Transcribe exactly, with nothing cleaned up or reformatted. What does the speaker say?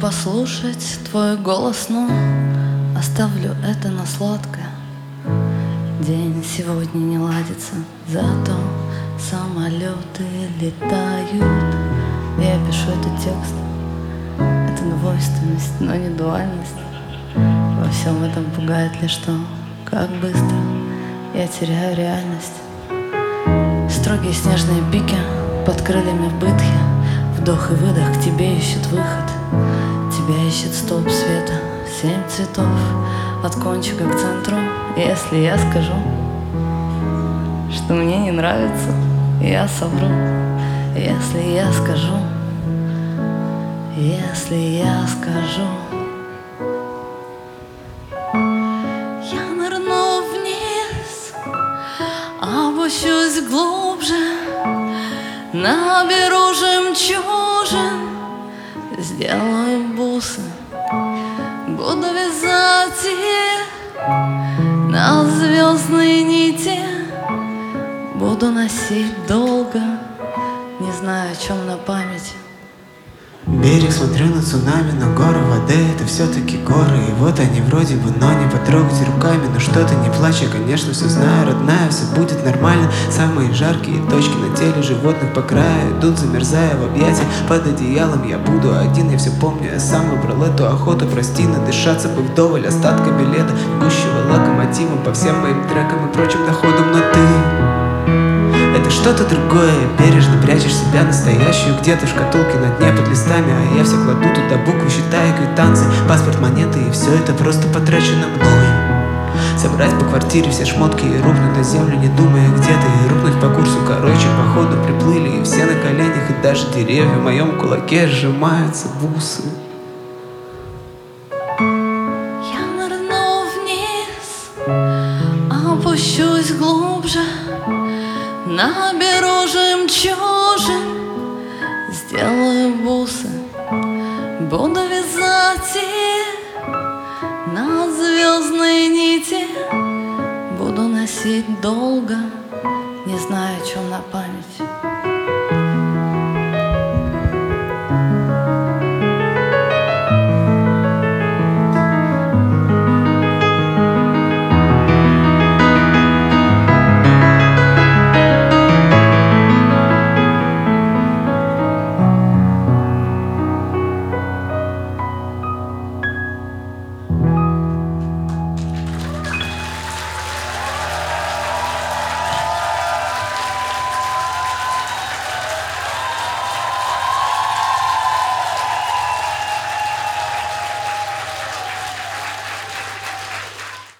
послушать твой голос, но оставлю это на сладкое. День сегодня не ладится, зато самолеты летают. Я пишу этот текст, это двойственность, но не дуальность. Во всем этом пугает лишь то, как быстро я теряю реальность. Строгие снежные пики под крыльями в бытхе, вдох и выдох, к тебе ищет выход. Тебя ищет столб света, семь цветов, от кончика к центру. Если я скажу, что мне не нравится, я совру. Если я скажу, если я скажу, я нырну вниз, опущусь глубже, наберу жемчужин, сделаю бусы, буду вязать их на звездные нити, буду носить долго, не знаю, о чем на память. Берег, смотрю на цунами, но горы воды — это все-таки горы. И вот они вроде бы, но не потрогать руками. Но что-то не плачь, я, конечно, все знаю, родная, все будет нормально. Самые жаркие точки на теле животных по краю идут, замерзая в объятия. Под одеялом я буду один, я все помню, я сам выбрал эту охоту. Прости, надышаться бы вдоволь остатками лета, бегущего локомотивом по всем моим трекам и прочим доходам. Но ты — это что-то другое, бережно прячешь себя настоящую где-то в шкатулке на дне под листами, а я все кладу туда буквы, считая квитанции, паспорт, монеты, и все это просто потрачено мной. Собрать по квартире все шмотки и рухнуть на землю, не думая где-то, и рухнуть по курсу, короче, походу приплыли, и все на коленях, и даже деревья в моем кулаке сжимаются бусы. Я нырну вниз, опущусь глубже, наберу жемчужин, сделаю бусы, буду вязать их на звездные нити, буду носить долго, не знаю, о чем на память.